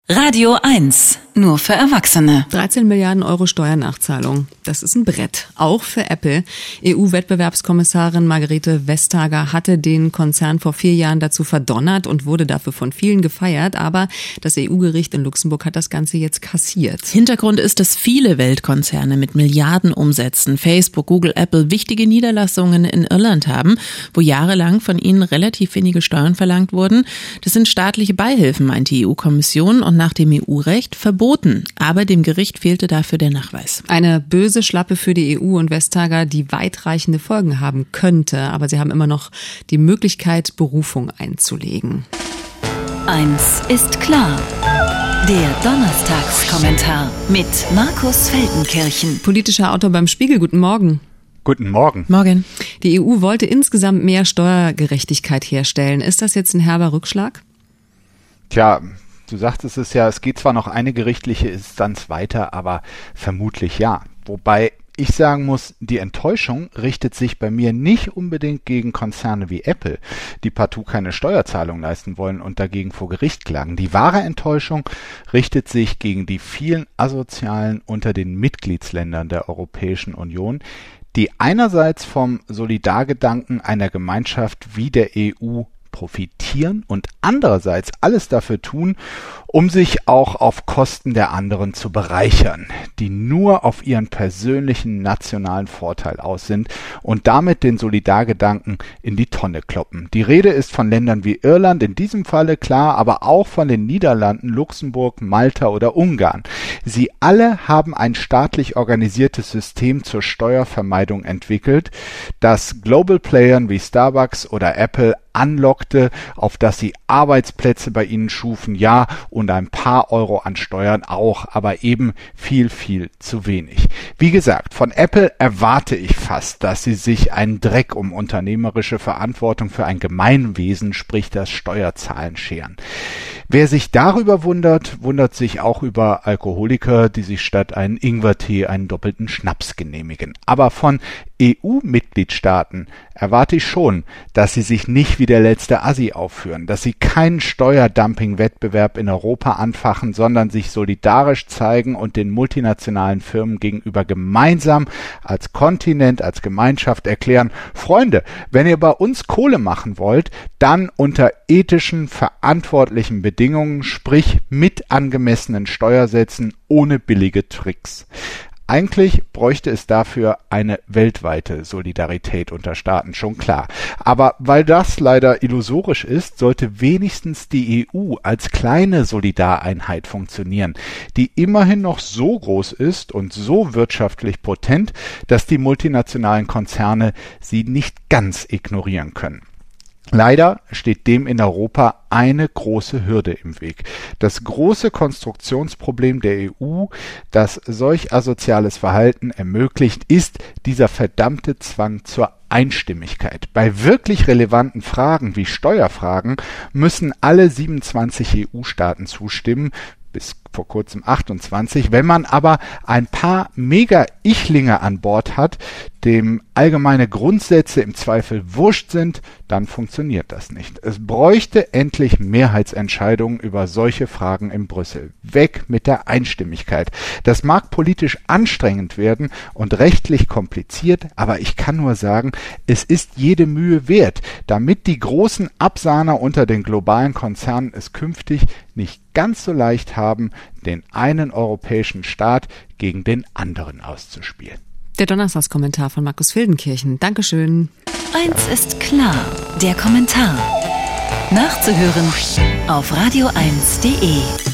Radio 1, nur für Erwachsene. 13 Milliarden Euro Steuernachzahlung. Das ist ein Brett. Auch für Apple. EU-Wettbewerbskommissarin Margrethe Vestager hatte den Konzern vor 4 Jahren dazu verdonnert und wurde dafür von vielen gefeiert. Aber das EU-Gericht in Luxemburg hat das Ganze jetzt kassiert. Hintergrund ist, dass viele Weltkonzerne mit Milliardenumsätzen, Facebook, Google, Apple, wichtige Niederlassungen in Irland haben, wo jahrelang von ihnen relativ wenige Steuern verlangt wurden. Das sind staatliche Beihilfen, meint die EU-Kommission, und nach dem EU-Recht verboten. Aber dem Gericht fehlte dafür der Nachweis. Eine böse Schlappe für die EU und Vestager, die weitreichende Folgen haben könnte. Aber sie haben immer noch die Möglichkeit, Berufung einzulegen. Eins ist klar. Der Donnerstagskommentar mit Markus Feldenkirchen. Politischer Autor beim Spiegel, guten Morgen. Guten Morgen. Morgen. Die EU wollte insgesamt mehr Steuergerechtigkeit herstellen. Ist das jetzt ein herber Rückschlag? Tja, du sagtest es ja, es geht zwar noch eine gerichtliche Instanz weiter, aber vermutlich ja. Wobei ich sagen muss, die Enttäuschung richtet sich bei mir nicht unbedingt gegen Konzerne wie Apple, die partout keine Steuerzahlung leisten wollen und dagegen vor Gericht klagen. Die wahre Enttäuschung richtet sich gegen die vielen Asozialen unter den Mitgliedsländern der Europäischen Union, die einerseits vom Solidargedanken einer Gemeinschaft wie der EU profitieren und andererseits alles dafür tun, um sich auch auf Kosten der anderen zu bereichern, die nur auf ihren persönlichen nationalen Vorteil aus sind und damit den Solidargedanken in die Tonne kloppen. Die Rede ist von Ländern wie Irland, in diesem Falle klar, aber auch von den Niederlanden, Luxemburg, Malta oder Ungarn. Sie alle haben ein staatlich organisiertes System zur Steuervermeidung entwickelt, das Global Playern wie Starbucks oder Apple anlockte, auf das sie Arbeitsplätze bei ihnen schufen, ja, und ein paar Euro an Steuern auch, aber eben viel, viel zu wenig. Wie gesagt, von Apple erwarte ich fast, dass sie sich einen Dreck um unternehmerische Verantwortung für ein Gemeinwesen, sprich das Steuerzahlen, scheren. Wer sich darüber wundert, wundert sich auch über Alkoholiker, die sich statt einen Ingwertee einen doppelten Schnaps genehmigen. Aber von EU-Mitgliedstaaten erwarte ich schon, dass sie sich nicht wie der letzte Assi aufführen, dass sie keinen Steuerdumping-Wettbewerb in Europa anfachen, sondern sich solidarisch zeigen und den multinationalen Firmen gegenüber gemeinsam als Kontinent, als Gemeinschaft erklären: Freunde, wenn ihr bei uns Kohle machen wollt, dann unter ethischen, verantwortlichen Bedingungen, sprich mit angemessenen Steuersätzen, ohne billige Tricks. Eigentlich bräuchte es dafür eine weltweite Solidarität unter Staaten, schon klar. Aber weil das leider illusorisch ist, sollte wenigstens die EU als kleine Solidareinheit funktionieren, die immerhin noch so groß ist und so wirtschaftlich potent, dass die multinationalen Konzerne sie nicht ganz ignorieren können. Leider steht dem in Europa eine große Hürde im Weg. Das große Konstruktionsproblem der EU, das solch asoziales Verhalten ermöglicht, ist dieser verdammte Zwang zur Einstimmigkeit. Bei wirklich relevanten Fragen wie Steuerfragen müssen alle 27 EU-Staaten zustimmen, bis vor kurzem 28. Wenn man aber ein paar Mega-Ichlinge an Bord hat, dem allgemeine Grundsätze im Zweifel wurscht sind, dann funktioniert das nicht. Es bräuchte endlich Mehrheitsentscheidungen über solche Fragen in Brüssel. Weg mit der Einstimmigkeit. Das mag politisch anstrengend werden und rechtlich kompliziert, aber ich kann nur sagen, es ist jede Mühe wert, damit die großen Absahner unter den globalen Konzernen es künftig nicht ganz so leicht haben, den einen europäischen Staat gegen den anderen auszuspielen. Der Donnerstagskommentar von Markus Feldenkirchen. Dankeschön. Eins ist klar, der Kommentar. Nachzuhören auf radio1.de.